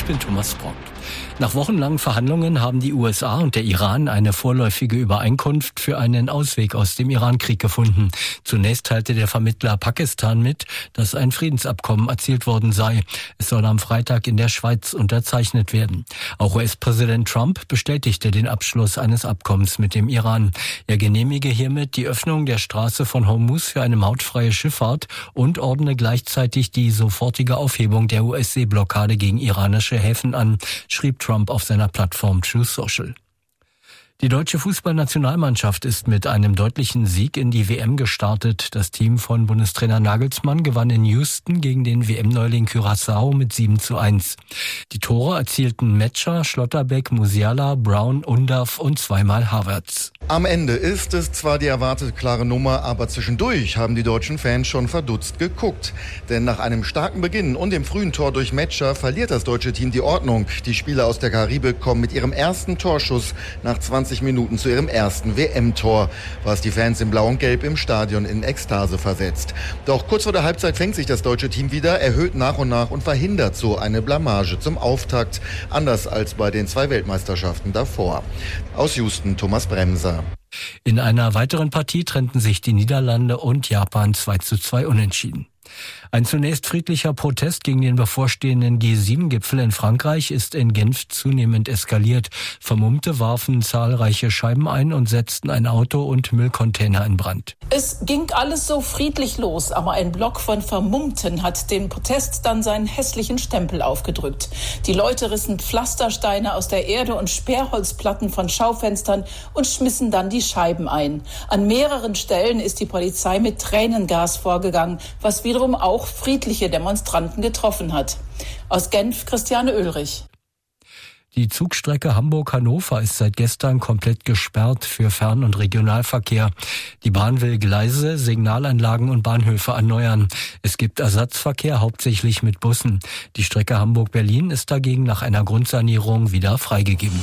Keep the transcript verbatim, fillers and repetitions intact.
Ich bin Thomas Brock. Nach wochenlangen Verhandlungen haben die U S A und der Iran eine vorläufige Übereinkunft für einen Ausweg aus dem Iran-Krieg gefunden. Zunächst teilte der Vermittler Pakistan mit, dass ein Friedensabkommen erzielt worden sei. Es soll am Freitag in der Schweiz unterzeichnet werden. Auch U S-Präsident Trump bestätigte den Abschluss eines Abkommens mit dem Iran. Er genehmige hiermit die Öffnung der Straße von Hormuz für eine mautfreie Schifffahrt und ordne gleichzeitig die sofortige Aufhebung der U S-Seeblockade gegen iranische Häfen an, schrieb Trump auf seiner Plattform Truth Social. Die deutsche Fußballnationalmannschaft ist mit einem deutlichen Sieg in die W M gestartet. Das Team von Bundestrainer Nagelsmann gewann in Houston gegen den W M-Neuling Curaçao mit sieben zu eins. Die Tore erzielten Metscher, Schlotterbeck, Musiala, Brown, Undav und zweimal Havertz. Am Ende ist es zwar die erwartete klare Nummer, aber zwischendurch haben die deutschen Fans schon verdutzt geguckt. Denn nach einem starken Beginn und dem frühen Tor durch Metscher verliert das deutsche Team die Ordnung. Die Spieler aus der Karibik kommen mit ihrem ersten Torschuss nach zwanzig Minuten zu ihrem ersten W M-Tor, was die Fans in Blau und Gelb im Stadion in Ekstase versetzt. Doch kurz vor der Halbzeit fängt sich das deutsche Team wieder, erhöht nach und nach und verhindert so eine Blamage zum Auftakt, anders als bei den zwei Weltmeisterschaften davor. Aus Houston, Thomas Bremser. In einer weiteren Partie trennten sich die Niederlande und Japan zwei zu zwei unentschieden. Ein zunächst friedlicher Protest gegen den bevorstehenden G sieben Gipfel in Frankreich ist in Genf zunehmend eskaliert. Vermummte warfen zahlreiche Scheiben ein und setzten ein Auto und Müllcontainer in Brand. Es ging alles so friedlich los, aber ein Block von Vermummten hat dem Protest dann seinen hässlichen Stempel aufgedrückt. Die Leute rissen Pflastersteine aus der Erde und Sperrholzplatten von Schaufenstern und schmissen dann die Scheiben ein. An mehreren Stellen ist die Polizei mit Tränengas vorgegangen, was wiederum auch friedliche Demonstranten getroffen hat. Aus Genf, Christiane Oehlrich. Die Zugstrecke Hamburg-Hannover ist seit gestern komplett gesperrt für Fern- und Regionalverkehr. Die Bahn will Gleise, Signalanlagen und Bahnhöfe erneuern. Es gibt Ersatzverkehr, hauptsächlich mit Bussen. Die Strecke Hamburg-Berlin ist dagegen nach einer Grundsanierung wieder freigegeben.